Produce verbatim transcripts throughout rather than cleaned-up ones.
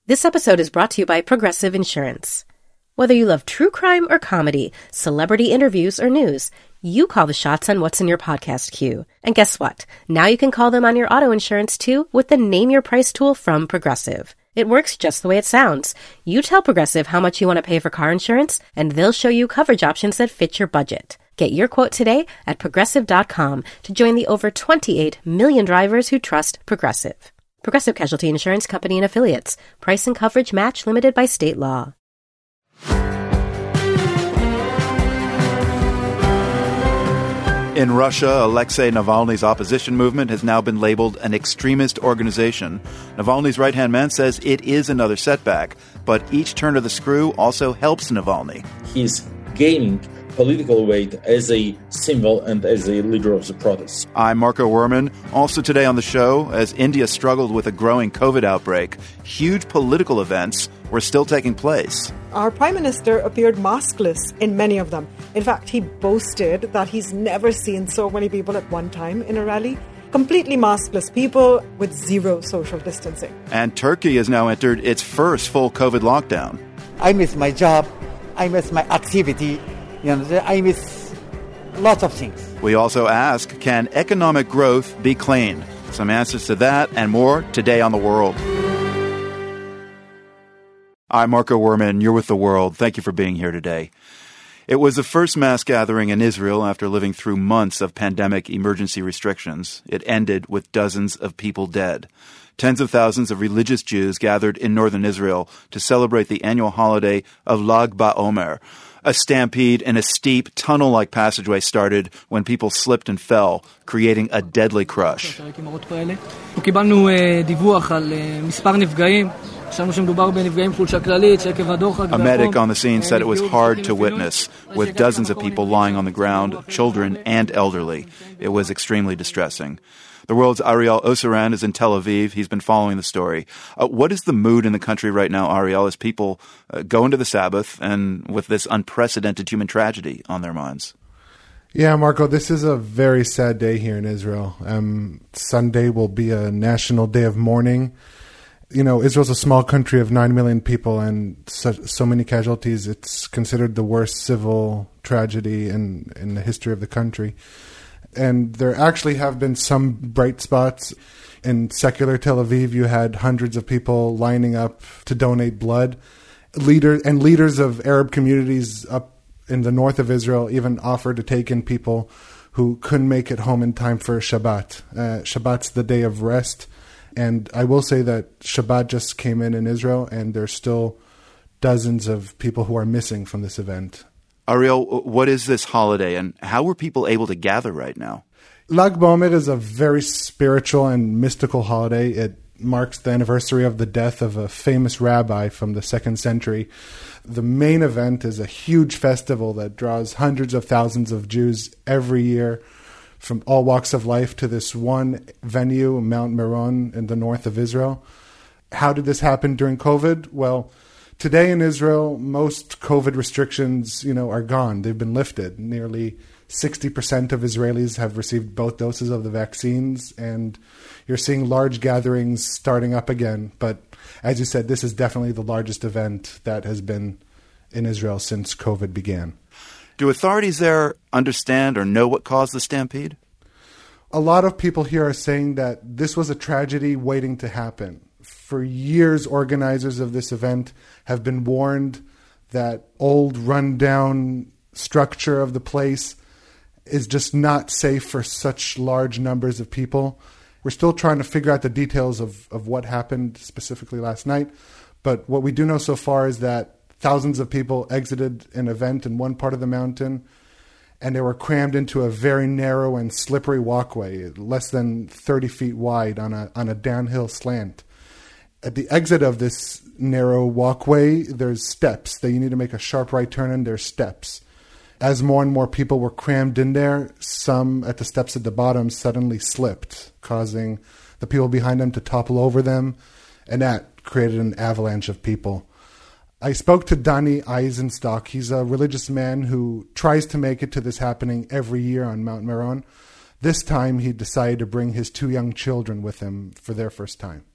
This episode is brought to you by Progressive Insurance. Whether you love true crime or comedy, celebrity interviews or news, you call the shots on what's in your podcast queue. And guess what? Now you can call them on your auto insurance too with the Name Your Price tool from Progressive. It works just the way it sounds. You tell Progressive how much you want to pay for car insurance, and they'll show you coverage options that fit your budget. Get your quote today at progressive dot com to join the over twenty-eight million drivers who trust Progressive. Progressive Casualty Insurance Company and Affiliates. Price and coverage match limited by state law. In Russia, Alexei Navalny's opposition movement has now been labeled an extremist organization. Navalny's right-hand man says it is another setback, but each turn of the screw also helps Navalny. He's gaining political weight as a symbol and as a leader of the protests. I'm Marco Werman. Also today on the show, as India struggled with a growing COVID outbreak, huge political events were still taking place. Our Prime Minister appeared maskless in many of them. In fact, he boasted that he's never seen so many people at one time in a rally. Completely maskless people with zero social distancing. And Turkey has now entered its first full COVID lockdown. I miss my job. I miss my activity. You know, I miss lots of things. We also ask, can economic growth be clean? Some answers to that and more today on The World. I'm Marco Werman. You're with The World. Thank you for being here today. It was the first mass gathering in Israel after living through months of pandemic emergency restrictions. It ended with dozens of people dead. Tens of thousands of religious Jews gathered in northern Israel to celebrate the annual holiday of Lag BaOmer. A stampede in a steep, tunnel-like passageway started when people slipped and fell, creating a deadly crush. A medic on the scene said it was hard to witness, with dozens of people lying on the ground, children and elderly. It was extremely distressing. The World's Ariel Osaran is in Tel Aviv. He's been following the story. Uh, what is the mood in the country right now, Ariel, as people uh, go into the Sabbath and with this unprecedented human tragedy on their minds? Yeah, Marco, this is a very sad day here in Israel. Um, Sunday will be a national day of mourning. You know, Israel's a small country of nine million people and so, so many casualties. It's considered the worst civil tragedy in, in the history of the country. And there actually have been some bright spots. In secular Tel Aviv, you had hundreds of people lining up to donate blood. Leader, and leaders of Arab communities up in the north of Israel even offered to take in people who couldn't make it home in time for Shabbat. Uh, Shabbat's the day of rest. And I will say that Shabbat just came in in Israel, and there's still dozens of people who are missing from this event. Ariel, what is this holiday, and how were people able to gather right now? Lag BaOmer is a very spiritual and mystical holiday. It marks the anniversary of the death of a famous rabbi from the second century. The main event is a huge festival that draws hundreds of thousands of Jews every year from all walks of life to this one venue, Mount Meron, in the north of Israel. How did this happen during COVID? Well, today in Israel, most COVID restrictions, you know, are gone. They've been lifted. Nearly sixty percent of Israelis have received both doses of the vaccines, and you're seeing large gatherings starting up again. But as you said, this is definitely the largest event that has been in Israel since COVID began. Do authorities there understand or know what caused the stampede? A lot of people here are saying that this was a tragedy waiting to happen. For years, organizers of this event have been warned that old, run-down structure of the place is just not safe for such large numbers of people. We're still trying to figure out the details of, of what happened specifically last night. But what we do know so far is that thousands of people exited an event in one part of the mountain, and they were crammed into a very narrow and slippery walkway, less than thirty feet wide on a on a downhill slant. At the exit of this narrow walkway, there's steps that you need to make a sharp right turn in. There's steps. As more and more people were crammed in there, some at the steps at the bottom suddenly slipped, causing the people behind them to topple over them, and that created an avalanche of people. I spoke to Danny Eisenstock. He's a religious man who tries to make it to this happening every year on Mount Meron. This time he decided to bring his two young children with him for their first time.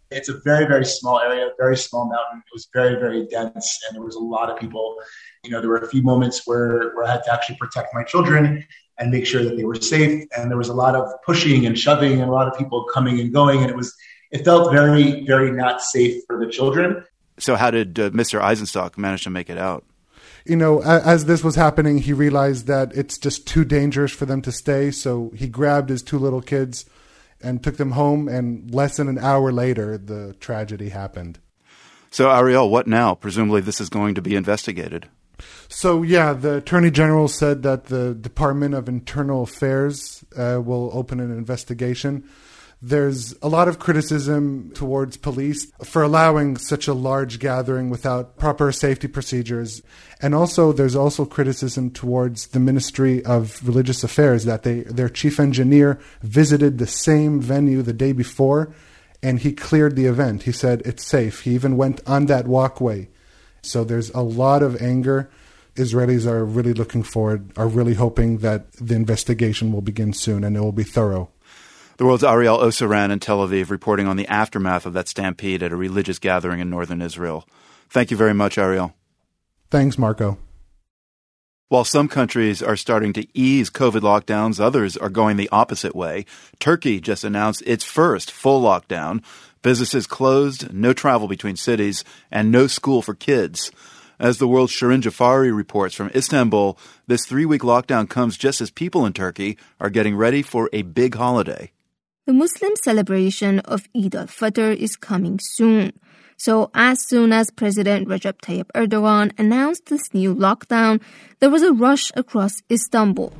It's a very, very small area, very small mountain. It was very, very dense, and there was a lot of people. You know, there were a few moments where, where I had to actually protect my children and make sure that they were safe. And there was a lot of pushing and shoving and a lot of people coming and going. And it was, it felt very, very not safe for the children. So how did uh, Mister Eisenstock manage to make it out? You know, as this was happening, he realized that it's just too dangerous for them to stay. So he grabbed his two little kids and took them home. And less than an hour later, the tragedy happened. So, Ariel, what now? Presumably this is going to be investigated. So, yeah, the Attorney General said that the Department of Internal Affairs uh, will open an investigation. There's a lot of criticism towards police for allowing such a large gathering without proper safety procedures. And also, there's also criticism towards the Ministry of Religious Affairs that they their chief engineer visited the same venue the day before, and he cleared the event. He said it's safe. He even went on that walkway. So there's a lot of anger. Israelis are really looking forward, are really hoping that the investigation will begin soon and it will be thorough. The World's Ariel Osaran in Tel Aviv reporting on the aftermath of that stampede at a religious gathering in northern Israel. Thank you very much, Ariel. Thanks, Marco. While some countries are starting to ease COVID lockdowns, others are going the opposite way. Turkey just announced its first full lockdown. Businesses closed, no travel between cities, and no school for kids. As the World's Shirin Jafari reports from Istanbul, this three-week lockdown comes just as people in Turkey are getting ready for a big holiday. The Muslim celebration of Eid al-Fitr is coming soon. So as soon as President Recep Tayyip Erdogan announced this new lockdown, there was a rush across Istanbul.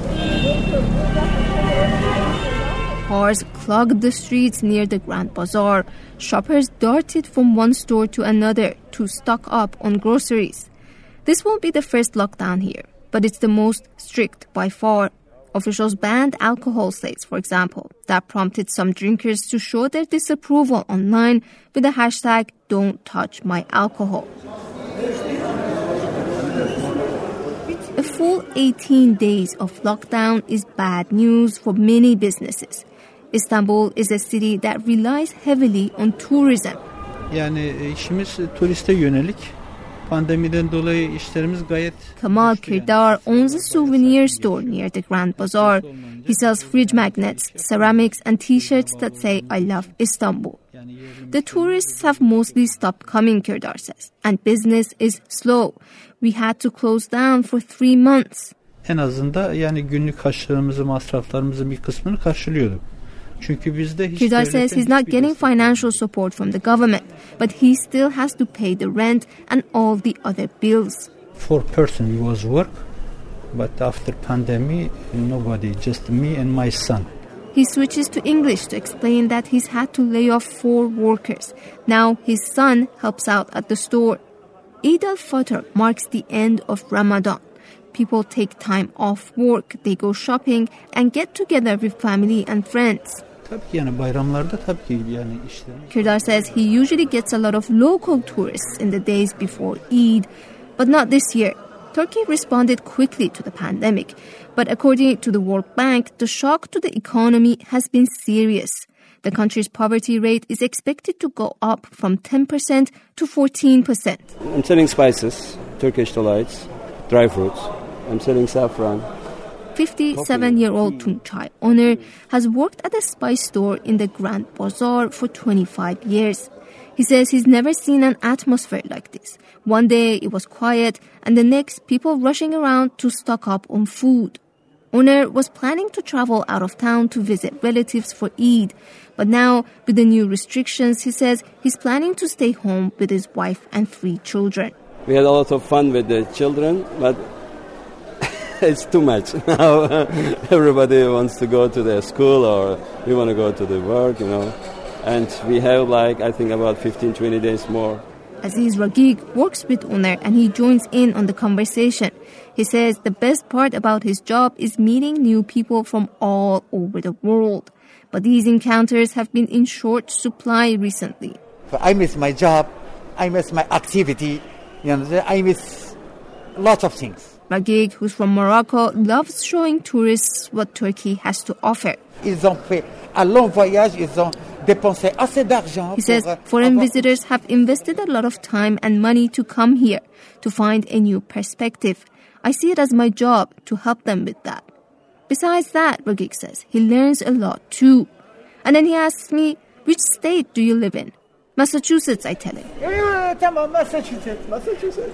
Cars clogged the streets near the Grand Bazaar. Shoppers darted from one store to another to stock up on groceries. This won't be the first lockdown here, but it's the most strict by far. Officials banned alcohol sales, for example. That prompted some drinkers to show their disapproval online with the hashtag Don't Touch My Alcohol. A full eighteen days of lockdown is bad news for many businesses. Istanbul is a city that relies heavily on tourism. Yani işimiz turiste yönelik. Pandemiden dolayı işlerimiz gayet. Kamal Kirdar owns a souvenir store near the Grand Bazaar. He sells fridge magnets, ceramics, and T-shirts that say, I love Istanbul. The tourists have mostly stopped coming, Kirdar says, and business is slow. We had to close down for three months. En azında yani günlük harçlarımızı, masraflarımızın bir kısmını karşılıyorduk. Kirdar says he's not getting financial support from the government, but he still has to pay the rent and all the other bills. Four person we was work, but after pandemic, nobody, just me and my son. He switches to English to explain that he's had to lay off four workers. Now his son helps out at the store. Eid al-Fitr marks the end of Ramadan. People take time off work, they go shopping and get together with family and friends. Kirdar says he usually gets a lot of local tourists in the days before Eid, but not this year. Turkey responded quickly to the pandemic, but according to the World Bank, the shock to the economy has been serious. The country's poverty rate is expected to go up from ten percent to fourteen percent. I'm selling spices, Turkish delights, dry fruits. I'm selling saffron. fifty-seven-year-old Tunçay Oner has worked at a spice store in the Grand Bazaar for twenty-five years. He says he's never seen an atmosphere like this. One day it was quiet, and the next people rushing around to stock up on food. Oner was planning to travel out of town to visit relatives for Eid, but now with the new restrictions, he says he's planning to stay home with his wife and three children. We had a lot of fun with the children, but it's too much. Now everybody wants to go to their school or we want to go to the work, you know. And we have like, I think about fifteen, twenty days more. Aziz Ragig works with Oner and he joins in on the conversation. He says the best part about his job is meeting new people from all over the world. But these encounters have been in short supply recently. I miss my job. I miss my activity. You know, I miss lots of things. Ragig, who's from Morocco, loves showing tourists what Turkey has to offer. Ils ont fait un long voyage, ils ont dépenser assez d'argent. He says foreign visitors have invested a lot of time and money to come here to find a new perspective. I see it as my job to help them with that. Besides that, Ragig says, he learns a lot too. And then he asks me, which state do you live in? Massachusetts, I tell him. Massachusetts, Massachusetts.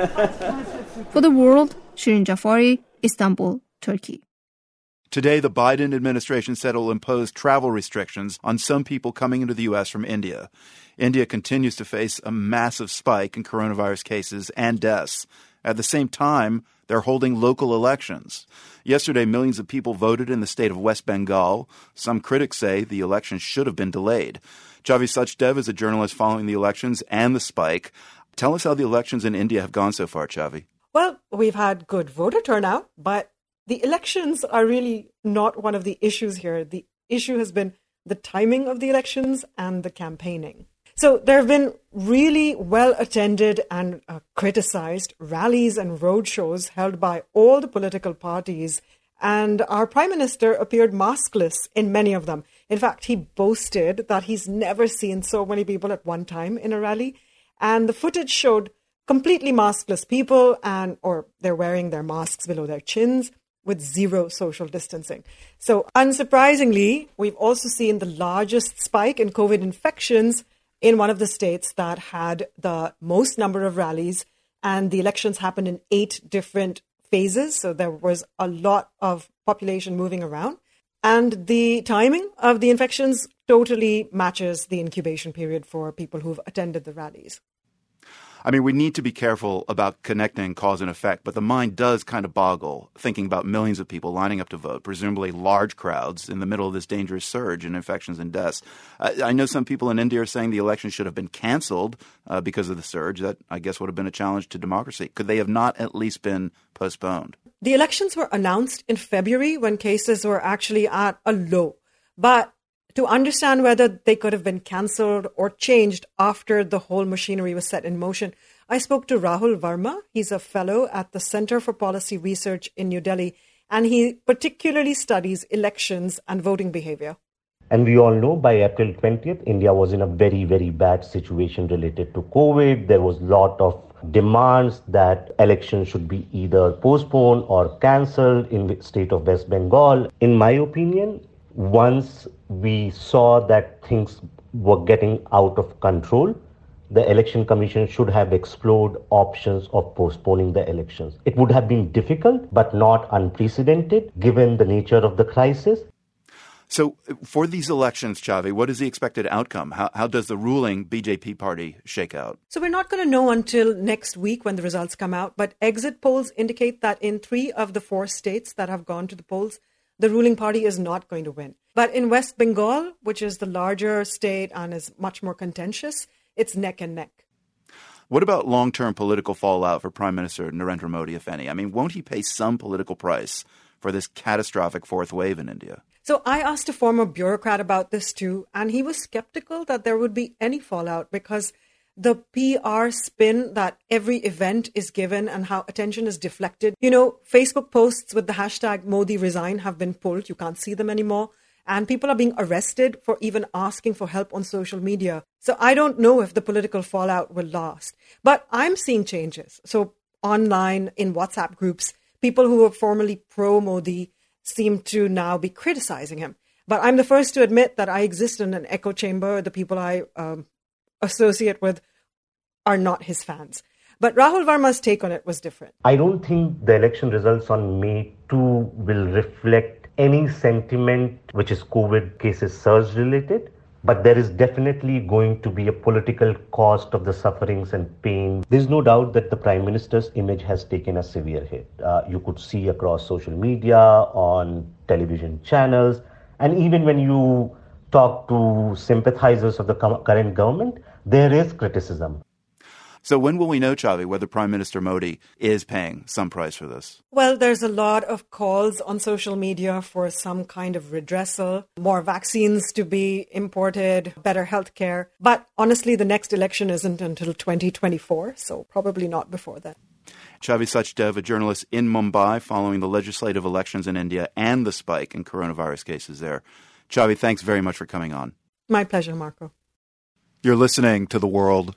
For the World, Shirin Jafari, Istanbul, Turkey. Today, the Biden administration said it will impose travel restrictions on some people coming into the U S from India. India continues to face a massive spike in coronavirus cases and deaths. At the same time, they're holding local elections. Yesterday, millions of people voted in the state of West Bengal. Some critics say the election should have been delayed. Chavi Sachdev is a journalist following the elections and the spike. Tell us how the elections in India have gone so far, Chavi. Well, we've had good voter turnout, but the elections are really not one of the issues here. The issue has been the timing of the elections and the campaigning. So there have been really well-attended and uh, criticized rallies and roadshows held by all the political parties, and our Prime Minister appeared maskless in many of them. In fact, he boasted that he's never seen so many people at one time in a rally, and the footage showed completely maskless people, and or they're wearing their masks below their chins, with zero social distancing. So unsurprisingly, we've also seen the largest spike in COVID infections in one of the states that had the most number of rallies, and the elections happened in eight different phases. So there was a lot of population moving around. And the timing of the infections totally matches the incubation period for people who've attended the rallies. I mean, we need to be careful about connecting cause and effect, but the mind does kind of boggle thinking about millions of people lining up to vote, presumably large crowds in the middle of this dangerous surge in infections and deaths. Uh, I know some people in India are saying the election should have been canceled uh, because of the surge. That, I guess, would have been a challenge to democracy. Could they have not at least been postponed? The elections were announced in February when cases were actually at a low. But to understand whether they could have been cancelled or changed after the whole machinery was set in motion, I spoke to Rahul Verma. He's a fellow at the Center for Policy Research in New Delhi, and he particularly studies elections and voting behavior. And we all know by April twentieth, India was in a very, very bad situation related to COVID. There was a lot of demands that elections should be either postponed or cancelled in the state of West Bengal. In my opinion, once we saw that things were getting out of control, the Election Commission should have explored options of postponing the elections. It would have been difficult, but not unprecedented, given the nature of the crisis. So for these elections, Chavi, what is the expected outcome? How, how does the ruling B J P party shake out? So we're not going to know until next week when the results come out, but exit polls indicate that in three of the four states that have gone to the polls, the ruling party is not going to win. But in West Bengal, which is the larger state and is much more contentious, it's neck and neck. What about long-term political fallout for Prime Minister Narendra Modi, if any? I mean, won't he pay some political price for this catastrophic fourth wave in India? So I asked a former bureaucrat about this too, and he was skeptical that there would be any fallout because the P R spin that every event is given and how attention is deflected. You know, Facebook posts with the hashtag Modi resign have been pulled. You can't see them anymore. And people are being arrested for even asking for help on social media. So I don't know if the political fallout will last. But I'm seeing changes. So online, in WhatsApp groups, people who were formerly pro-Modi seem to now be criticizing him. But I'm the first to admit that I exist in an echo chamber. The people I um, associate with are not his fans. But Rahul Verma's take on it was different. I don't think the election results on May second will reflect any sentiment which is COVID cases surge related, but there is definitely going to be a political cost of the sufferings and pain. There's no doubt that the Prime Minister's image has taken a severe hit. Uh, you could see across social media, on television channels, and even when you talk to sympathizers of the current government, there is criticism. So when will we know, Chavi, whether Prime Minister Modi is paying some price for this? Well, there's a lot of calls on social media for some kind of redressal, more vaccines to be imported, better healthcare. But honestly, the next election isn't until twenty twenty-four, so probably not before then. Chavi Sachdev, a journalist in Mumbai following the legislative elections in India and the spike in coronavirus cases there. Chavi, thanks very much for coming on. My pleasure, Marco. You're listening to The World.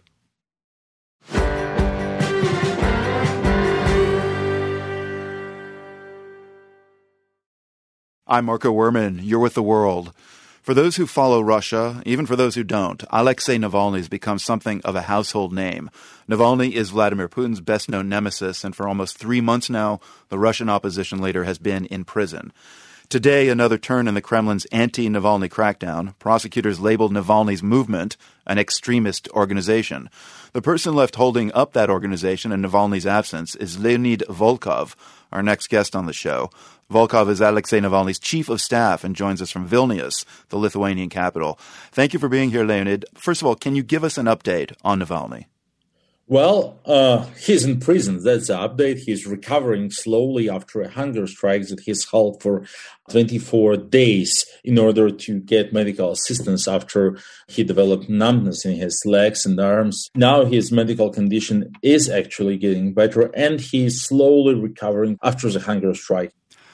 I'm Marco Werman. You're with The World. For those who follow Russia, even for those who don't, Alexei Navalny has become something of a household name. Navalny is Vladimir Putin's best-known nemesis, and for almost three months now, the Russian opposition leader has been in prison. Today, another turn in the Kremlin's anti-Navalny crackdown. Prosecutors labeled Navalny's movement an extremist organization. The person left holding up that organization in Navalny's absence is Leonid Volkov, our next guest on the show. Volkov is Alexei Navalny's chief of staff and joins us from Vilnius, the Lithuanian capital. Thank you for being here, Leonid. First of all, can you give us an update on Navalny? Well, uh, he's in prison. That's the update. He's recovering slowly after a hunger strike that he's held for twenty-four days in order to get medical assistance after he developed numbness in his legs and arms. Now his medical condition is actually getting better, and he's slowly recovering after the hunger strike.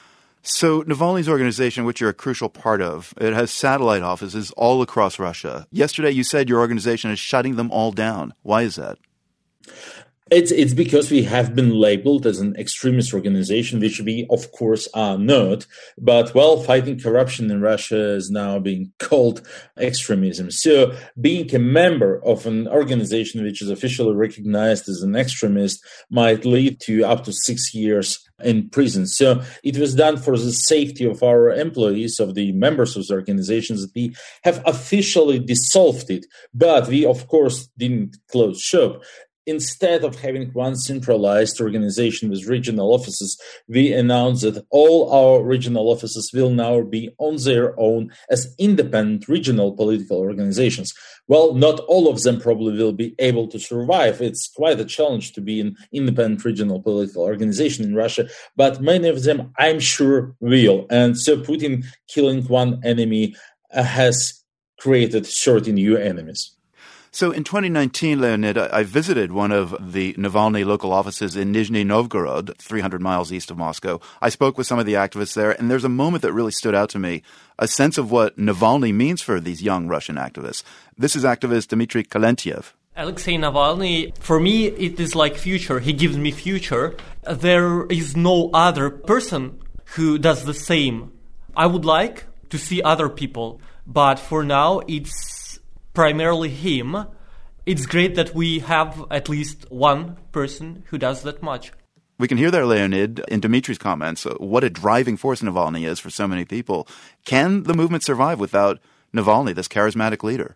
So Navalny's organization, which you're a crucial part of, it has satellite offices all across Russia. Yesterday you said your organization is shutting them all down. Why is that? It's it's because we have been labeled as an extremist organization, which we, of course, are not. But, well, fighting corruption in Russia is now being called extremism. So being a member of an organization which is officially recognized as an extremist might lead to up to six years in prison. So it was done for the safety of our employees, of the members of the organizations, that we have officially dissolved it. But we, of course, didn't close shop. Instead of having one centralized organization with regional offices, we announced that all our regional offices will now be on their own as independent regional political organizations. Well, not all of them probably will be able to survive. It's quite a challenge to be an independent regional political organization in Russia, but many of them, I'm sure, will. And so Putin killing one enemy uh, has created thirty new enemies. So in twenty nineteen, Leonid, I visited one of the Navalny local offices in Nizhny Novgorod, three hundred miles east of Moscow. I spoke with some of the activists there, and there's a moment that really stood out to me, a sense of what Navalny means for these young Russian activists. This is activist Dmitry Kalentiev. Alexei Navalny, for me, it is like future. He gives me future. There is no other person who does the same. I would like to see other people, but for now, it's primarily him. It's great that we have at least one person who does that much. We can hear there, Leonid, in Dmitry's comments, what a driving force Navalny is for so many people. Can the movement survive without Navalny, this charismatic leader?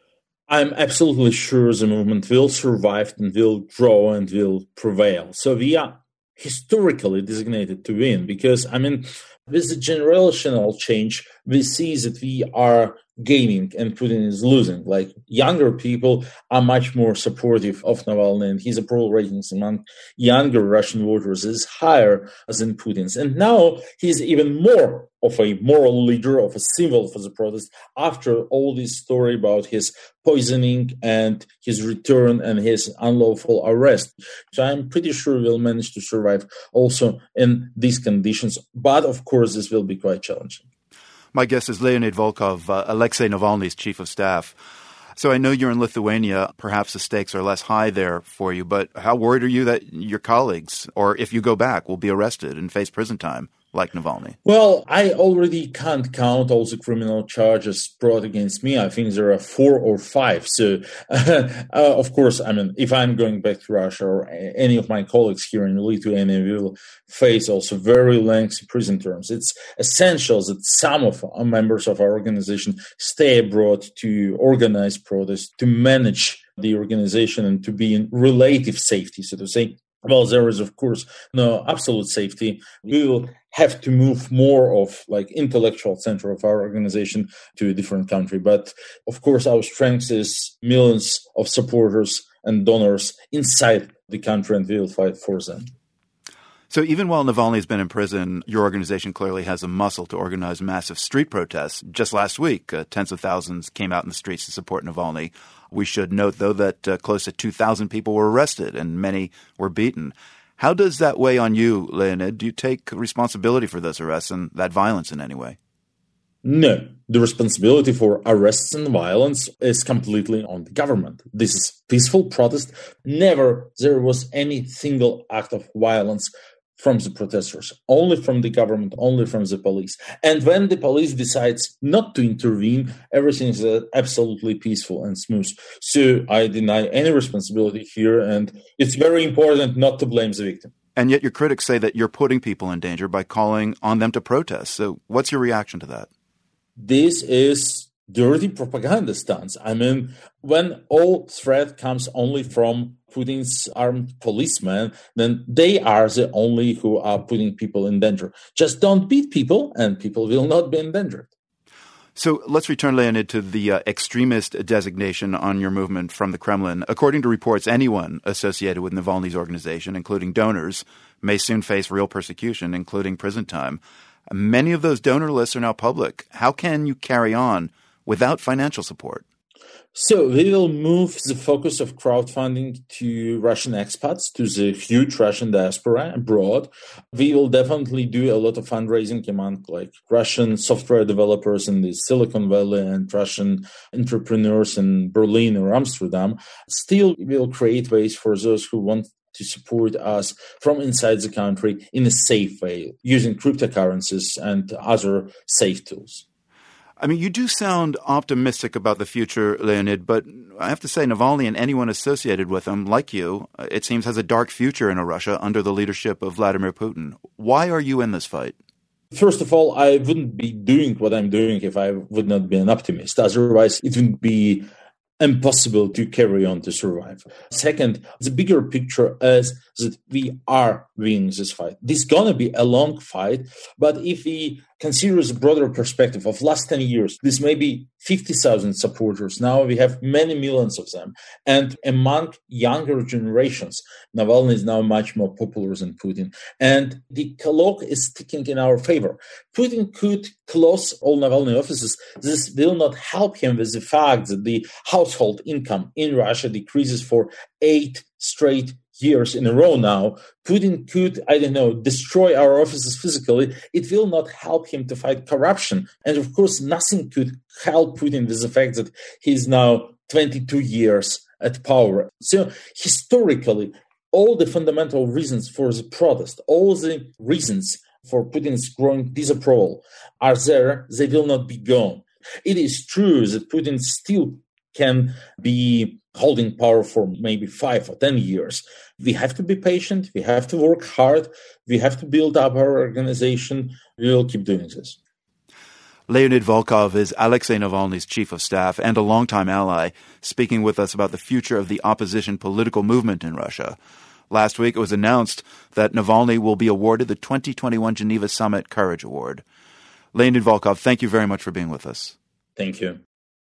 I'm absolutely sure the movement will survive and will grow and will prevail. So we are historically designated to win because, I mean, with the generational change, we see that we are gaining and Putin is losing. Like younger people are much more supportive of Navalny, and his approval ratings among younger Russian voters is higher than Putin's. And now he's even more of a moral leader, of a symbol for the protest after all this story about his poisoning and his return and his unlawful arrest. So I'm pretty sure we'll manage to survive also in these conditions. But of course, this will be quite challenging. My guest is Leonid Volkov, uh, Alexei Navalny's chief of staff. So I know you're in Lithuania. Perhaps the stakes are less high there for you, but how worried are you that your colleagues, or if you go back, will be arrested and face prison time like Navalny? Well, I already can't count all the criminal charges brought against me. I think there are four or five. So, uh, of course, I mean, if I'm going back to Russia or any of my colleagues here in Lithuania will face also very lengthy prison terms. It's essential that some of our members of our organization stay abroad to organize protests, to manage the organization and to be in relative safety, so to say. Well, there is, of course, no absolute safety. We will have to move more of like intellectual center of our organization to a different country. But of course, our strength is millions of supporters and donors inside the country, and we will fight for them. So even while Navalny's been in prison, your organization clearly has a muscle to organize massive street protests. Just last week, uh, tens of thousands came out in the streets to support Navalny. We should note, though, that uh, close to two thousand people were arrested and many were beaten. How does that weigh on you, Leonid? Do you take responsibility for those arrests and that violence in any way? No. The responsibility for arrests and violence is completely on the government. This is peaceful protest. Never there was any single act of violence from the protesters, only from the government, only from the police. And when the police decides not to intervene, everything is absolutely peaceful and smooth. So I deny any responsibility here, and it's very important not to blame the victim. And yet your critics say that you're putting people in danger by calling on them to protest. So what's your reaction to that? This is dirty propaganda stunts. I mean, when all threat comes only from Putin's armed policemen, then they are the only who are putting people in danger. Just don't beat people, and people will not be endangered. So let's return, Leonid, to the uh, extremist designation on your movement from the Kremlin. According to reports, anyone associated with Navalny's organization, including donors, may soon face real persecution, including prison time. Many of those donor lists are now public. How can you carry on without financial support? So we will move the focus of crowdfunding to Russian expats, to the huge Russian diaspora abroad. We will definitely do a lot of fundraising among like Russian software developers in the Silicon Valley and Russian entrepreneurs in Berlin or Amsterdam. Still, we will create ways for those who want to support us from inside the country in a safe way, using cryptocurrencies and other safe tools. I mean, you do sound optimistic about the future, Leonid, but I have to say Navalny and anyone associated with him, like you, it seems has a dark future in Russia under the leadership of Vladimir Putin. Why are you in this fight? First of all, I wouldn't be doing what I'm doing if I would not be an optimist. Otherwise, it wouldn't be impossible to carry on to survive. Second, the bigger picture is that we are winning this fight. This is going to be a long fight, but if we consider the broader perspective of last ten years, this may be fifty thousand supporters. Now we have many millions of them. And among younger generations, Navalny is now much more popular than Putin. And the clock is ticking in our favor. Putin could close all Navalny offices. This will not help him with the fact that the household income in Russia decreases for eight straight years in a row now. Putin could, I don't know, destroy our offices physically. It will not help him to fight corruption. And of course, nothing could help Putin with the fact that he's now twenty-two years at power. So historically, all the fundamental reasons for the protest, all the reasons for Putin's growing disapproval are there. They will not be gone. It is true that Putin still can be holding power for maybe five or ten years. We have to be patient. We have to work hard. We have to build up our organization. We will keep doing this. Leonid Volkov is Alexei Navalny's chief of staff and a longtime ally, speaking with us about the future of the opposition political movement in Russia. Last week, it was announced that Navalny will be awarded the twenty twenty-one Geneva Summit Courage Award. Leonid Volkov, thank you very much for being with us. Thank you.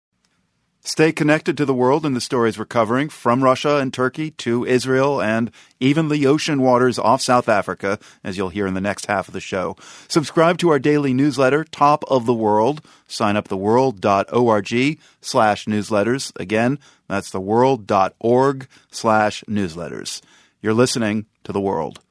Stay connected to the world and the stories we're covering, from Russia and Turkey to Israel and even the ocean waters off South Africa, as you'll hear in the next half of the show. Subscribe to our daily newsletter, Top of the World. Sign up theworld.org slash newsletters. Again, that's theworld.org slash newsletters. You're listening to The World.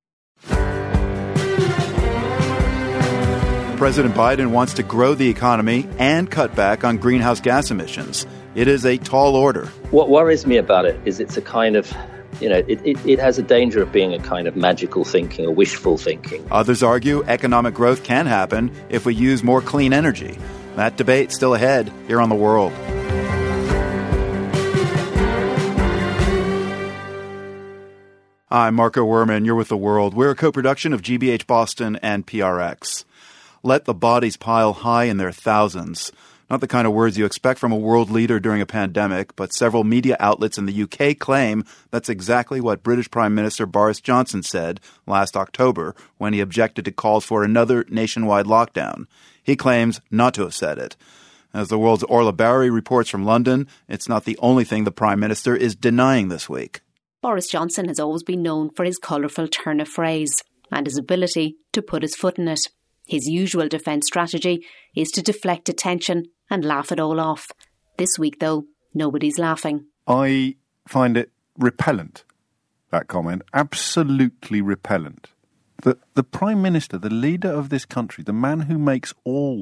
President Biden wants to grow the economy and cut back on greenhouse gas emissions. It is a tall order. What worries me about it is it's a kind of, you know, it, it, it has a danger of being a kind of magical thinking or wishful thinking. Others argue economic growth can happen if we use more clean energy. That debate's still ahead here on The World. I'm Marco Werman. You're with The World. We're a co-production of G B H Boston and P R X. Let the bodies pile high in their thousands. Not the kind of words you expect from a world leader during a pandemic, but several media outlets in the U K claim that's exactly what British Prime Minister Boris Johnson said last October when he objected to calls for another nationwide lockdown. He claims not to have said it. As The World's Orla Barry reports from London, it's not the only thing the Prime Minister is denying this week. Boris Johnson has always been known for his colourful turn of phrase and his ability to put his foot in it. His usual defence strategy is to deflect attention and laugh it all off. This week, though, nobody's laughing. I find it repellent, that comment, absolutely repellent. The, the Prime Minister, the leader of this country, the man who makes all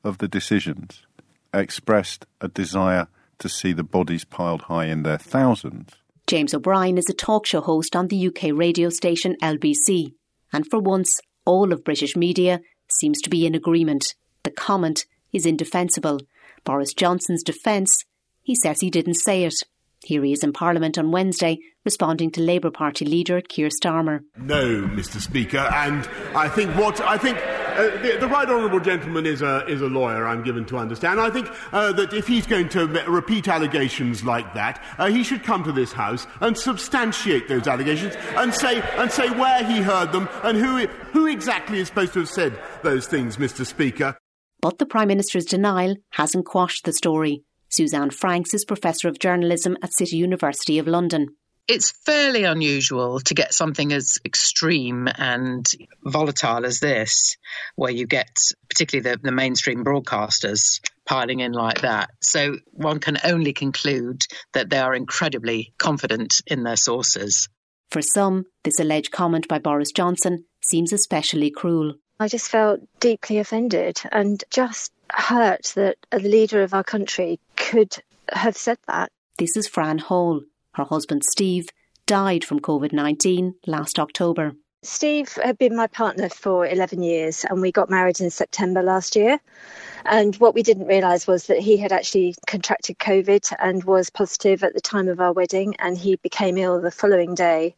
of the decisions expressed a desire to see the bodies piled high in their thousands. James O'Brien is a talk show host on the U K radio station L B C. And for once, all of British media seems to be in agreement. The comment is indefensible. Boris Johnson's defence, he says he didn't say it. Here he is in Parliament on Wednesday, responding to Labour Party leader Keir Starmer. No, Mister Speaker, and I think what I think uh, the, the right honourable gentleman is a is a lawyer. I'm given to understand. I think uh, that if he's going to repeat allegations like that, uh, he should come to this House and substantiate those allegations and say and say where he heard them and who who exactly is supposed to have said those things, Mister Speaker. But the Prime Minister's denial hasn't quashed the story. Suzanne Franks is Professor of Journalism at City University of London. It's fairly unusual to get something as extreme and volatile as this, where you get particularly the, the mainstream broadcasters piling in like that. So one can only conclude that they are incredibly confident in their sources. For some, this alleged comment by Boris Johnson seems especially cruel. I just felt deeply offended and just hurt that a leader of our country could have said that. This is Fran Hall. Her husband Steve died from COVID nineteen last October. Steve had been my partner for eleven years and we got married in September last year. And what we didn't realise was that he had actually contracted COVID and was positive at the time of our wedding, and he became ill the following day.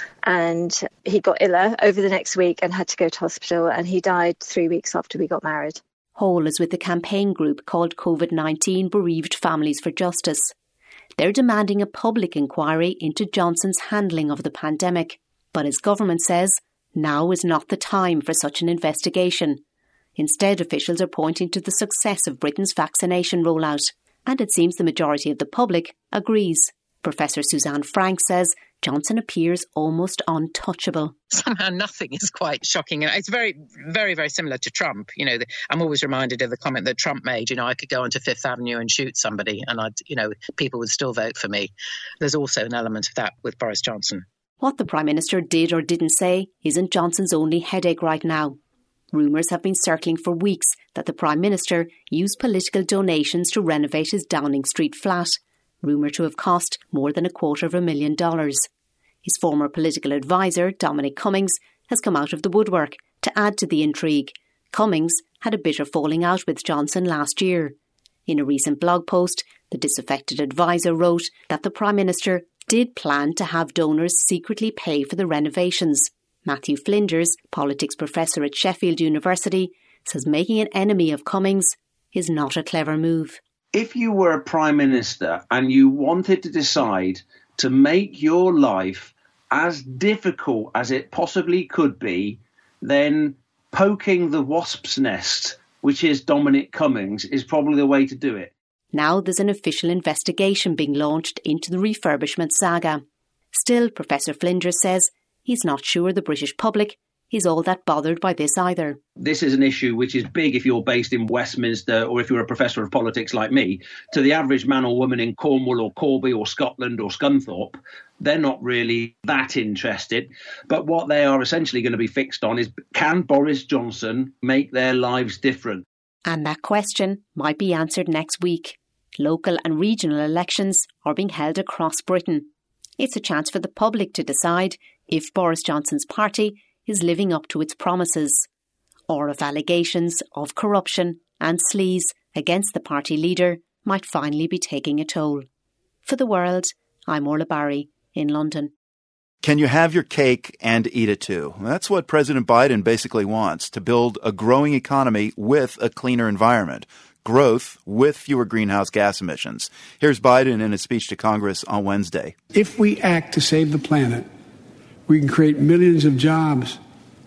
And he got iller over the next week and had to go to hospital, and he died three weeks after we got married. Hall is with a campaign group called COVID nineteen Bereaved Families for Justice. They're demanding a public inquiry into Johnson's handling of the pandemic. But his government says now is not the time for such an investigation. Instead, officials are pointing to the success of Britain's vaccination rollout. And it seems the majority of the public agrees. Professor Suzanne Frank says Johnson appears almost untouchable. Somehow nothing is quite shocking. It's very, very, very similar to Trump. You know, I'm always reminded of the comment that Trump made, you know, I could go onto Fifth Avenue and shoot somebody and I'd, you know, people would still vote for me. There's also an element of that with Boris Johnson. What the Prime Minister did or didn't say isn't Johnson's only headache right now. Rumours have been circling for weeks that the Prime Minister used political donations to renovate his Downing Street flat, rumoured to have cost more than a quarter of a million dollars. His former political advisor, Dominic Cummings, has come out of the woodwork to add to the intrigue. Cummings had a bitter falling out with Johnson last year. In a recent blog post, the disaffected advisor wrote that the Prime Minister did plan to have donors secretly pay for the renovations. Matthew Flinders, politics professor at Sheffield University, says making an enemy of Cummings is not a clever move. If you were a Prime Minister and you wanted to decide to make your life as difficult as it possibly could be, then poking the wasp's nest, which is Dominic Cummings, is probably the way to do it. Now there's an official investigation being launched into the refurbishment saga. Still, Professor Flinders says he's not sure the British public is all that bothered by this either. This is an issue which is big if you're based in Westminster or if you're a professor of politics like me. To the average man or woman in Cornwall or Corby or Scotland or Scunthorpe, they're not really that interested. But what they are essentially going to be fixed on is, can Boris Johnson make their lives different? And that question might be answered next week. Local and regional elections are being held across Britain. It's a chance for the public to decide if Boris Johnson's party is living up to its promises, or if allegations of corruption and sleaze against the party leader might finally be taking a toll. For The World, I'm Orla Barry in London. Can you have your cake and eat it too? That's what President Biden basically wants, to build a growing economy with a cleaner environment. Growth with fewer greenhouse gas emissions. Here's Biden in his speech to Congress on Wednesday. If we act to save the planet, we can create millions of jobs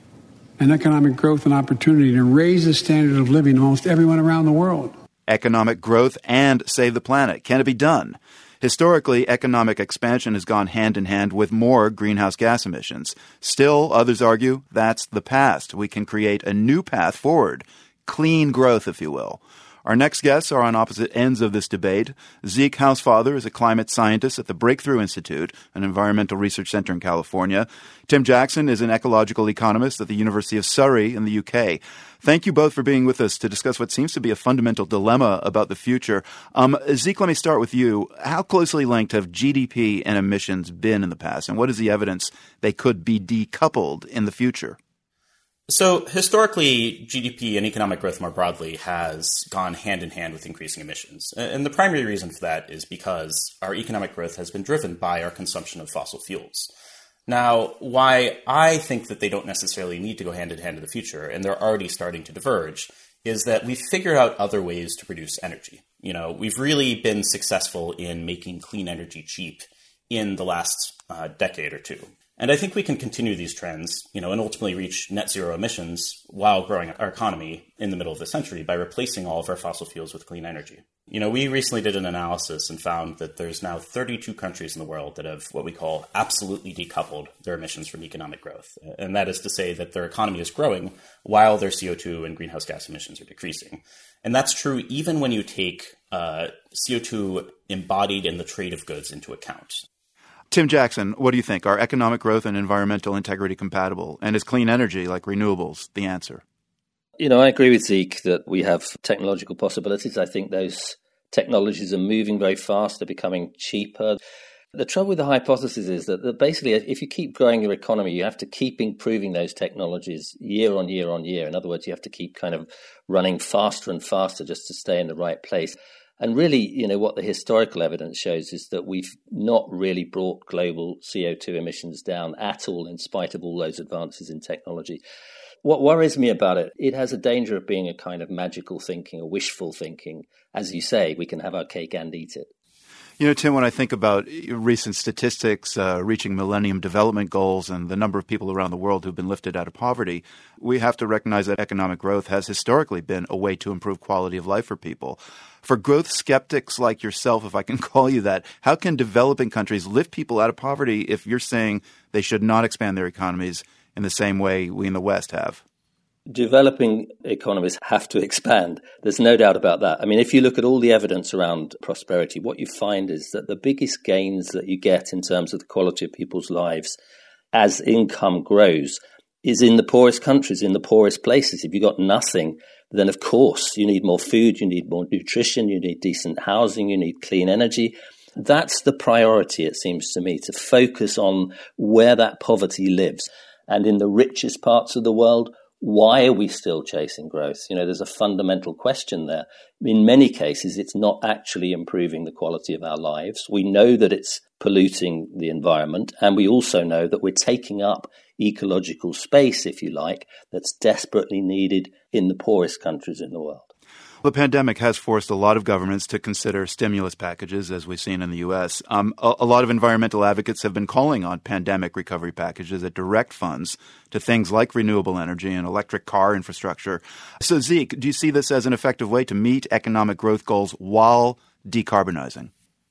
and economic growth and opportunity to raise the standard of living of almost everyone around the world. Economic growth and save the planet. Can it be done? Historically, economic expansion has gone hand in hand with more greenhouse gas emissions. Still, others argue that's the past. We can create a new path forward. Clean growth, if you will. Our next guests are on opposite ends of this debate. Zeke Hausfather is a climate scientist at the Breakthrough Institute, an environmental research center in California. Tim Jackson is an ecological economist at the University of Surrey in the U K. Thank you both for being with us to discuss what seems to be a fundamental dilemma about the future. Um, Zeke, let me start with you. How closely linked have G D P and emissions been in the past, and what is the evidence they could be decoupled in the future? So historically, G D P and economic growth more broadly has gone hand in hand with increasing emissions. And the primary reason for that is because our economic growth has been driven by our consumption of fossil fuels. Now, why I think that they don't necessarily need to go hand in hand in the future, and they're already starting to diverge, is that we've figured out other ways to produce energy. You know, we've really been successful in making clean energy cheap in the last uh, decade or two. And I think we can continue these trends, you know, and ultimately reach net zero emissions while growing our economy in the middle of the century by replacing all of our fossil fuels with clean energy. You know, we recently did an analysis and found that there's now thirty-two countries in the world that have what we call absolutely decoupled their emissions from economic growth. And that is to say that their economy is growing while their C O two and greenhouse gas emissions are decreasing. And that's true even when you take uh, C O two embodied in the trade of goods into account. Tim Jackson, what do you think? Are economic growth and environmental integrity compatible? And is clean energy, like renewables, the answer? You know, I agree with Zeke that we have technological possibilities. I think those technologies are moving very fast. They're becoming cheaper. The trouble with the hypothesis is that, that basically, if you keep growing your economy, you have to keep improving those technologies year on year on year. In other words, you have to keep kind of running faster and faster just to stay in the right place. And really, you know, what the historical evidence shows is that we've not really brought global C O two emissions down at all, in spite of all those advances in technology. What worries me about it, it has a danger of being a kind of magical thinking, a wishful thinking. As you say, we can have our cake and eat it. You know, Tim, when I think about recent statistics uh, reaching Millennium Development Goals and the number of people around the world who've been lifted out of poverty, we have to recognize that economic growth has historically been a way to improve quality of life for people. For growth skeptics like yourself, if I can call you that, how can developing countries lift people out of poverty if you're saying they should not expand their economies in the same way we in the West have? Developing economies have to expand. There's no doubt about that. I mean, if you look at all the evidence around prosperity, what you find is that the biggest gains that you get in terms of the quality of people's lives as income grows is in the poorest countries, in the poorest places. If you've got nothing, then of course you need more food, you need more nutrition, you need decent housing, you need clean energy. That's the priority, it seems to me, to focus on where that poverty lives. And in the richest parts of the world, why are we still chasing growth? You know, there's a fundamental question there. In many cases, it's not actually improving the quality of our lives. We know that it's polluting the environment, and we also know that we're taking up ecological space, if you like, that's desperately needed in the poorest countries in the world. The pandemic has forced a lot of governments to consider stimulus packages, as we've seen in the U S. Um, a, a lot of environmental advocates have been calling on pandemic recovery packages that direct funds to things like renewable energy and electric car infrastructure. So, Zeke, do you see this as an effective way to meet economic growth goals while decarbonizing?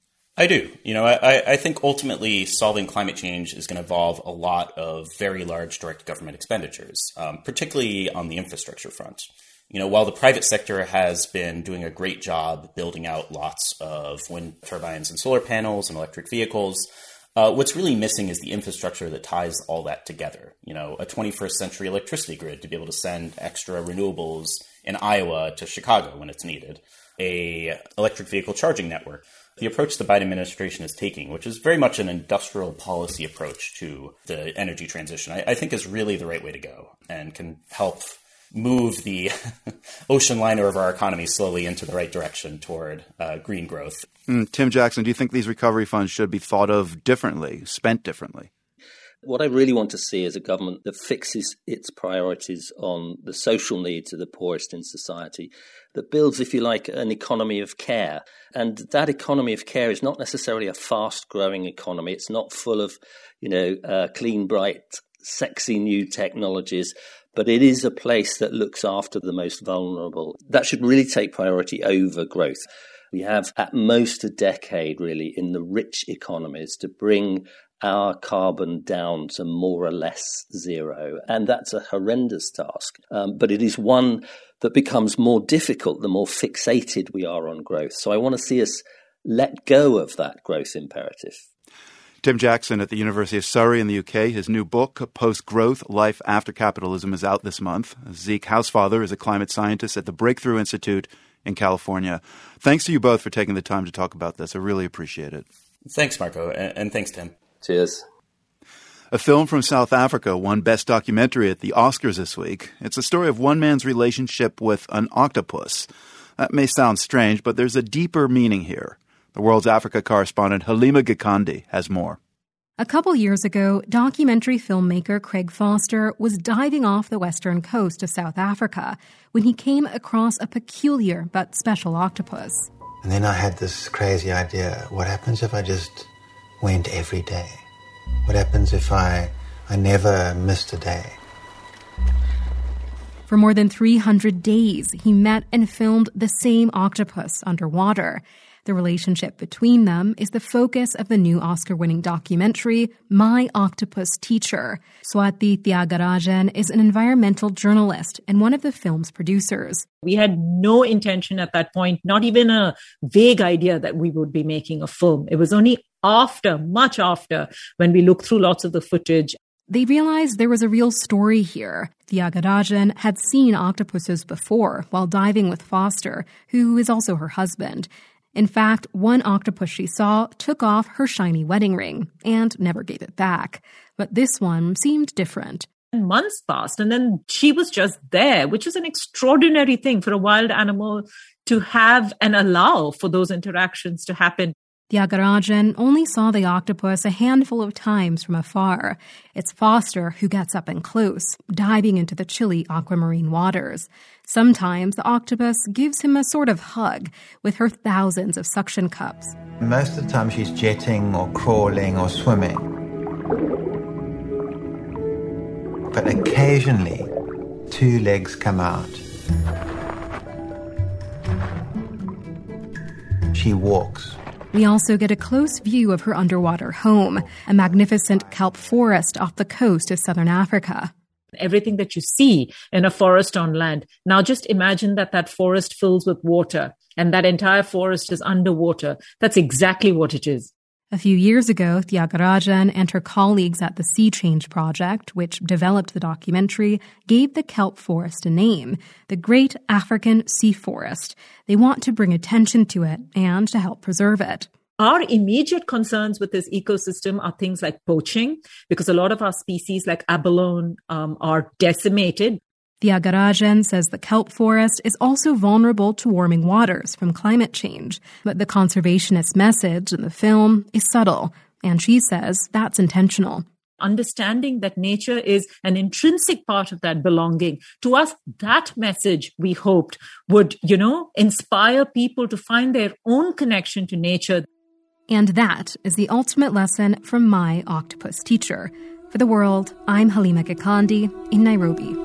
I do. You know, I, I think ultimately solving climate change is going to involve a lot of very large direct government expenditures, um, particularly on the infrastructure front. You know, while the private sector has been doing a great job building out lots of wind turbines and solar panels and electric vehicles, uh, what's really missing is the infrastructure that ties all that together. You know, a twenty-first century electricity grid to be able to send extra renewables in Iowa to Chicago when it's needed, a electric vehicle charging network. The approach the Biden administration is taking, which is very much an industrial policy approach to the energy transition, I, I think is really the right way to go and can help move the ocean liner of our economy slowly into the right direction toward uh, green growth. Mm, Tim Jackson, do you think these recovery funds should be thought of differently, spent differently? What I really want to see is a government that fixes its priorities on the social needs of the poorest in society, that builds, if you like, an economy of care. And that economy of care is not necessarily a fast-growing economy. It's not full of, you know, uh, clean, bright, sexy new technologies, but it is a place that looks after the most vulnerable. That should really take priority over growth. We have at most a decade, really, in the rich economies to bring our carbon down to more or less zero. And that's a horrendous task. Um, but it is one that becomes more difficult the more fixated we are on growth. So I want to see us let go of that growth imperative. Tim Jackson at the University of Surrey in the U K. His new book, Post-Growth, Life After Capitalism, is out this month. Zeke Hausfather is a climate scientist at the Breakthrough Institute in California. Thanks to you both for taking the time to talk about this. I really appreciate it. Thanks, Marco, and thanks, Tim. Cheers. A film from South Africa won Best Documentary at the Oscars this week. It's a story of one man's relationship with an octopus. That may sound strange, but there's a deeper meaning here. The World's Africa correspondent Halima Gikandi has more. A couple years ago, documentary filmmaker Craig Foster was diving off the western coast of South Africa when he came across a peculiar but special octopus. And then I had this crazy idea. What happens if I just went every day? What happens if I, I never missed a day? For more than three hundred days, he met and filmed the same octopus underwater. The relationship between them is the focus of the new Oscar-winning documentary, My Octopus Teacher. Swati Thiagarajan is an environmental journalist and one of the film's producers. We had no intention at that point, not even a vague idea that we would be making a film. It was only after, much after, when we looked through lots of the footage. They realized there was a real story here. Thiagarajan had seen octopuses before while diving with Foster, who is also her husband. In fact, one octopus she saw took off her shiny wedding ring and never gave it back. But this one seemed different. Months passed, and then she was just there, which is an extraordinary thing for a wild animal to have and allow for those interactions to happen. Thiagarajan only saw the octopus a handful of times from afar. It's Foster who gets up and close, diving into the chilly aquamarine waters. Sometimes the octopus gives him a sort of hug with her thousands of suction cups. Most of the time she's jetting or crawling or swimming. But occasionally, two legs come out. She walks. We also get a close view of her underwater home, a magnificent kelp forest off the coast of southern Africa. Everything that you see in a forest on land, now just imagine that that forest fills with water and that entire forest is underwater. That's exactly what it is. A few years ago, Thiagarajan and her colleagues at the Sea Change Project, which developed the documentary, gave the kelp forest a name, the Great African Sea Forest. They want to bring attention to it and to help preserve it. Our immediate concerns with this ecosystem are things like poaching, because a lot of our species like abalone um, are decimated. Thiagarajan says the kelp forest is also vulnerable to warming waters from climate change, but the conservationist message in the film is subtle, and she says that's intentional. Understanding that nature is an intrinsic part of that belonging. To us, that message, we hoped, would, you know, inspire people to find their own connection to nature. And that is the ultimate lesson from My Octopus Teacher. For The World, I'm Halima Gikandi in Nairobi.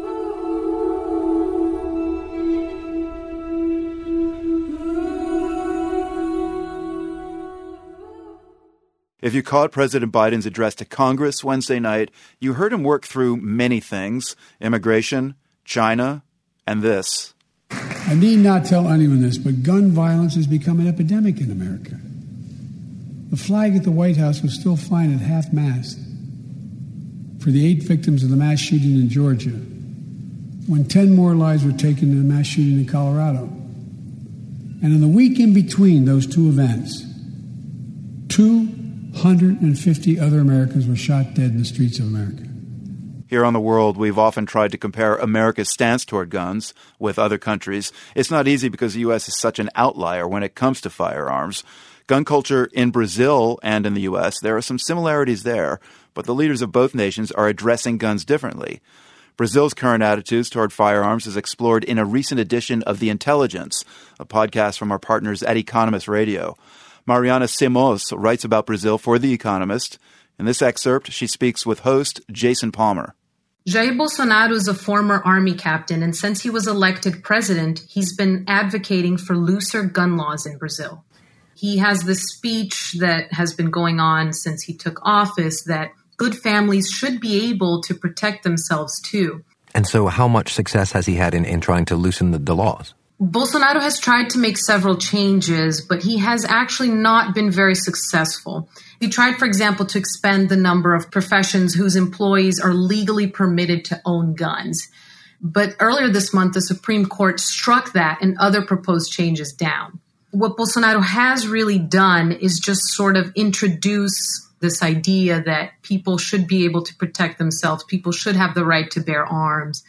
If you caught President Biden's address to Congress Wednesday night, you heard him work through many things: immigration, China, and this. I need not tell anyone this, but gun violence has become an epidemic in America. The flag at the White House was still flying at half-mast for the eight victims of the mass shooting in Georgia, when ten more lives were taken in the mass shooting in Colorado. And in the week in between those two events, two one hundred fifty other Americans were shot dead in the streets of America. Here on The World, we've often tried to compare America's stance toward guns with other countries. It's not easy because the U S is such an outlier when it comes to firearms. Gun culture in Brazil and in the U S, there are some similarities there, but the leaders of both nations are addressing guns differently. Brazil's current attitudes toward firearms is explored in a recent edition of The Intelligence, a podcast from our partners at Economist Radio. Mariana Simões writes about Brazil for The Economist. In this excerpt, she speaks with host Jason Palmer. Jair Bolsonaro is a former army captain, and since he was elected president, he's been advocating for looser gun laws in Brazil. He has this speech that has been going on since he took office that good families should be able to protect themselves too. And so how much success has he had in, in trying to loosen the, the laws? Bolsonaro has tried to make several changes, but he has actually not been very successful. He tried, for example, to expand the number of professions whose employees are legally permitted to own guns. But earlier this month, the Supreme Court struck that and other proposed changes down. What Bolsonaro has really done is just sort of introduce this idea that people should be able to protect themselves, people should have the right to bear arms,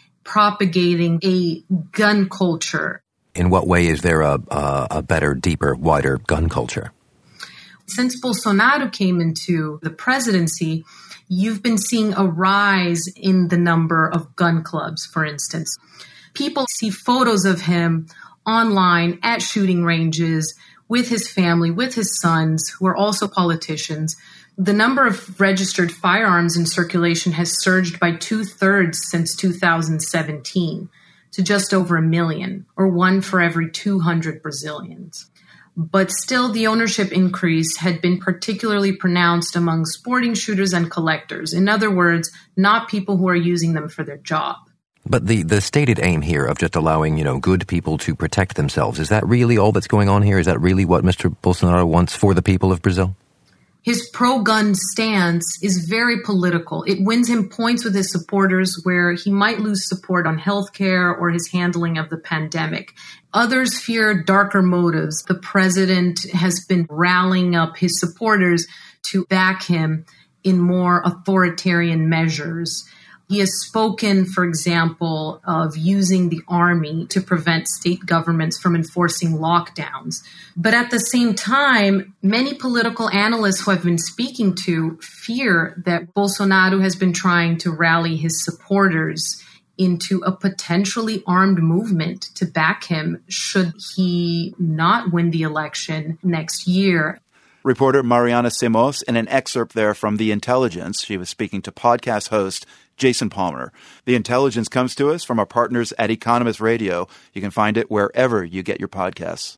propagating a gun culture. In what way is there a, a, a better, deeper, wider gun culture? Since Bolsonaro came into the presidency, you've been seeing a rise in the number of gun clubs, for instance. People see photos of him online at shooting ranges with his family, with his sons, who are also politicians. The number of registered firearms in circulation has surged by two-thirds since two thousand seventeen to just over a million, or one for every two hundred Brazilians. But still, the ownership increase had been particularly pronounced among sporting shooters and collectors. In other words, not people who are using them for their job. But the, the stated aim here of just allowing, you know, good people to protect themselves, is that really all that's going on here? Is that really what Mister Bolsonaro wants for the people of Brazil? His pro-gun stance is very political. It wins him points with his supporters where he might lose support on healthcare or his handling of the pandemic. Others fear darker motives. The president has been rallying up his supporters to back him in more authoritarian measures. He has spoken, for example, of using the army to prevent state governments from enforcing lockdowns. But at the same time, many political analysts who I've been speaking to fear that Bolsonaro has been trying to rally his supporters into a potentially armed movement to back him should he not win the election next year. Reporter Mariana Simos in an excerpt there from The Intelligence. She was speaking to podcast host Jason Palmer. The Intelligence comes to us from our partners at Economist Radio. You can find it wherever you get your podcasts.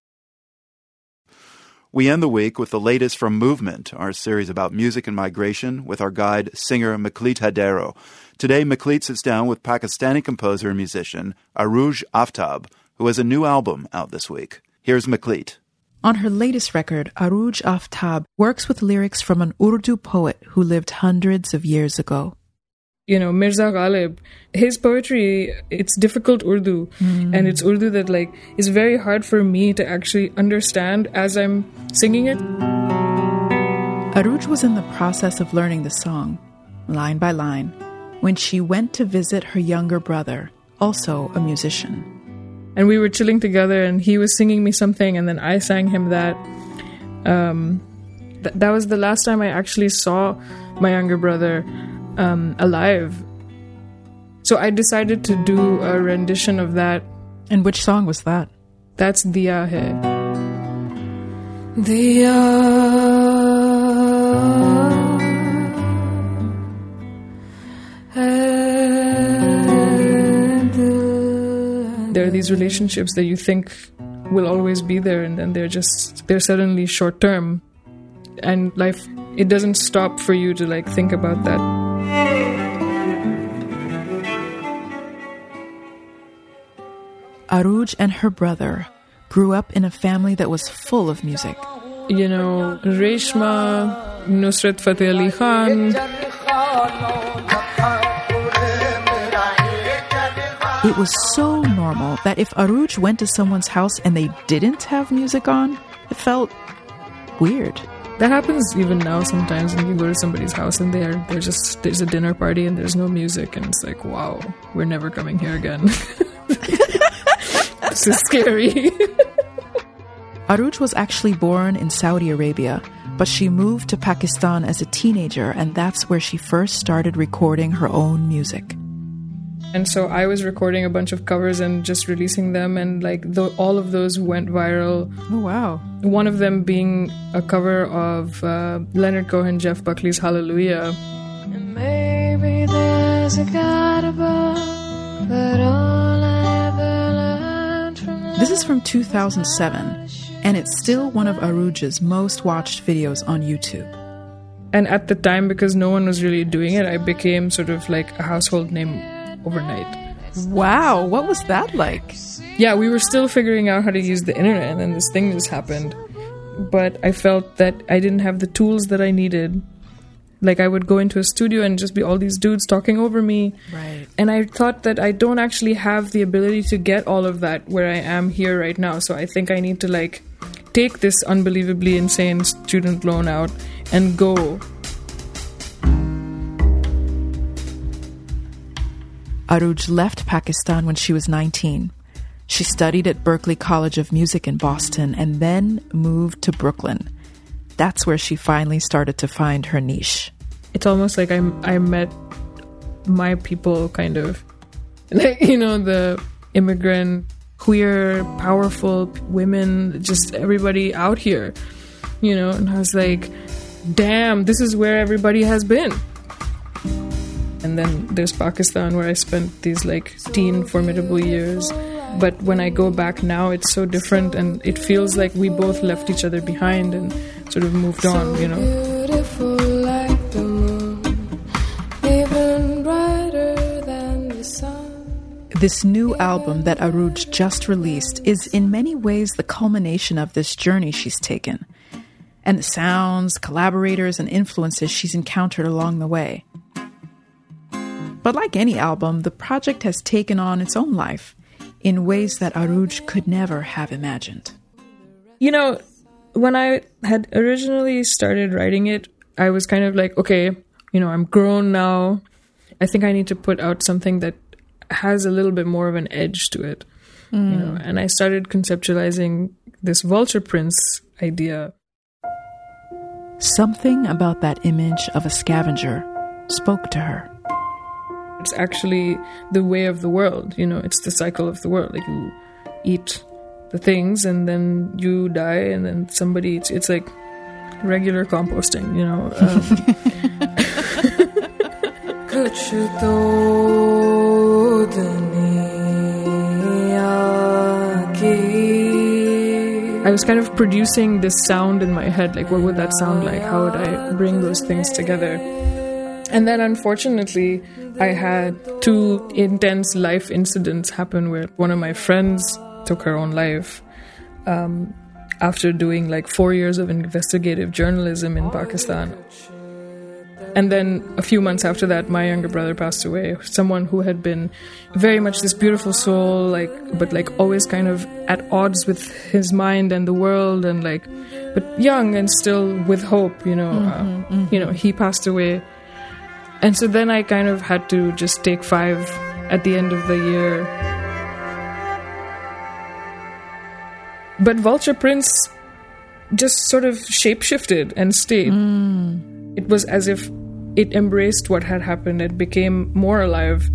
We end the week with the latest from Movement, our series about music and migration, with our guide, singer Maklit Hadero. Today, Maklit sits down with Pakistani composer and musician Arooj Aftab, who has a new album out this week. Here's Maklit. On her latest record, Arooj Aftab works with lyrics from an Urdu poet who lived hundreds of years ago. You know, Mirza Ghalib, his poetry, it's difficult Urdu. Mm. And it's Urdu that, like, is very hard for me to actually understand as I'm singing it. Arooj was in the process of learning the song, line by line, when she went to visit her younger brother, also a musician. And we were chilling together, and he was singing me something, and then I sang him that. Um, th- that was the last time I actually saw my younger brother um, alive. So I decided to do a rendition of that. And which song was that? That's Diya Hai. Diya There are these relationships that you think will always be there, and then they're just, they're suddenly short term. And life, it doesn't stop for you to like think about that. Arooj and her brother grew up in a family that was full of music. You know, Reshma, Nusrat Fateh Ali Khan. It was so normal that if Arooj went to someone's house and they didn't have music on, it felt weird. That happens even now sometimes when you go to somebody's house and they're, they're just, there's a dinner party and there's no music, and it's like, wow, we're never coming here again. This is scary. Arooj was actually born in Saudi Arabia, but she moved to Pakistan as a teenager, and that's where she first started recording her own music. And so I was recording a bunch of covers and just releasing them, and like the, all of those went viral. Oh, wow. One of them being a cover of uh, Leonard Cohen, Jeff Buckley's Hallelujah. And maybe there's a God above, but all I ever learned from This is from two thousand seven, and it's still one of Arooj's most watched videos on YouTube. And at the time, because no one was really doing it, I became sort of like a household name overnight. Wow, what was that like? Yeah, we were still figuring out how to use the internet, and then this thing just happened. But I felt that I didn't have the tools that I needed. Like, I would go into a studio and just be all these dudes talking over me. Right. And I thought that I don't actually have the ability to get all of that where I am here right now. So I think I need to, like, take this unbelievably insane student loan out and go. Arooj left Pakistan when she was nineteen. She studied at Berklee College of Music in Boston and then moved to Brooklyn. That's where she finally started to find her niche. It's almost like I I met my people, kind of. Like, you know, the immigrant, queer, powerful women, just everybody out here, you know. And I was like, damn, this is where everybody has been. And then there's Pakistan, where I spent these like teen formidable years. But when I go back now, it's so different, and it feels like we both left each other behind and sort of moved on, you know. Beautiful like the moon, even brighter than the sun. This new album that Arooj just released is in many ways the culmination of this journey she's taken, and the sounds, collaborators, and influences she's encountered along the way. But like any album, the project has taken on its own life in ways that Arooj could never have imagined. You know, when I had originally started writing it, I was kind of like, okay, you know, I'm grown now. I think I need to put out something that has a little bit more of an edge to it. Mm. You know, and I started conceptualizing this Vulture Prince idea. Something about that image of a scavenger spoke to her. It's actually the way of the world, you know, it's the cycle of the world. Like, you eat the things and then you die and then somebody eats. It's like regular composting, you know. Um, I was kind of producing this sound in my head, like, what would that sound like? How would I bring those things together? And then, unfortunately, I had two intense life incidents happen where one of my friends took her own life um, after doing like four years of investigative journalism in Pakistan. And then a few months after that, my younger brother passed away. Someone who had been very much this beautiful soul, like, but like always kind of at odds with his mind and the world, and like, but young and still with hope, you know. Mm-hmm, uh, mm-hmm. You know, he passed away. And so then I kind of had to just take five at the end of the year. But Vulture Prince just sort of shapeshifted and stayed. Mm. It was as if it embraced what had happened. It became more alive.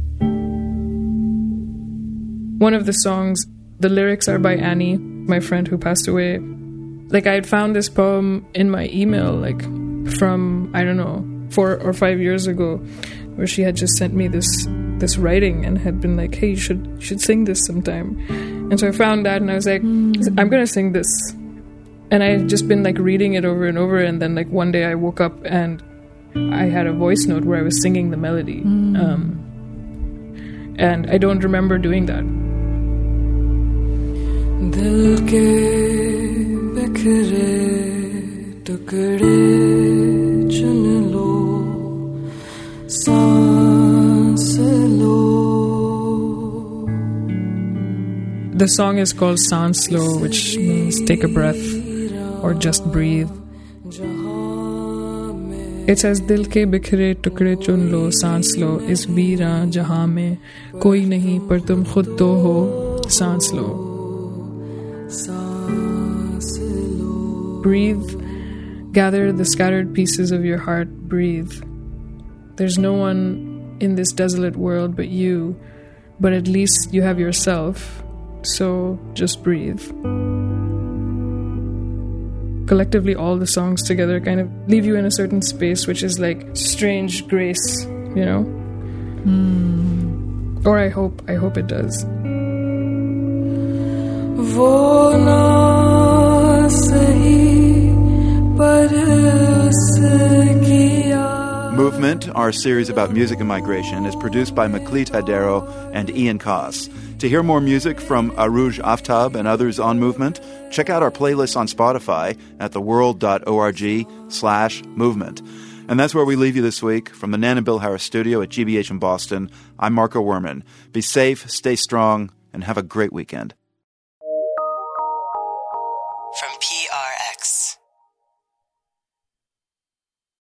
One of the songs, the lyrics are by Annie, my friend who passed away. Like, I had found this poem in my email, like, from, I don't know, four or five years ago, where she had just sent me this this writing and had been like, hey, you should you should sing this sometime. And so I found that and I was like, I'm gonna sing this. And I had just been like reading it over and over, and then like one day I woke up and I had a voice note where I was singing the melody. Mm. Um, and I don't remember doing that. Dil ke bikhre tukde chun lo. The song is called Saans Lo, which means take a breath or just breathe. It says, Dil ke bikhre tukde chun lo, saans lo, is veeran jahan mein koi nahi, par tum khud to ho, saans lo. Breathe, gather the scattered pieces of your heart, breathe. There's no one in this desolate world but you, but at least you have yourself, so just breathe. Collectively, all the songs together kind of leave you in a certain space, which is like strange grace, you know? Mm. Or I hope, I hope it does. Wo na sahi par uske Movement, our series about music and migration, is produced by Maklit Hadero and Ian Koss. To hear more music from Arooj Aftab and others on Movement, check out our playlist on Spotify at theworld.org slash movement. And that's where we leave you this week. From the Nan and Bill Harris studio at G B H in Boston, I'm Marco Werman. Be safe, stay strong, and have a great weekend.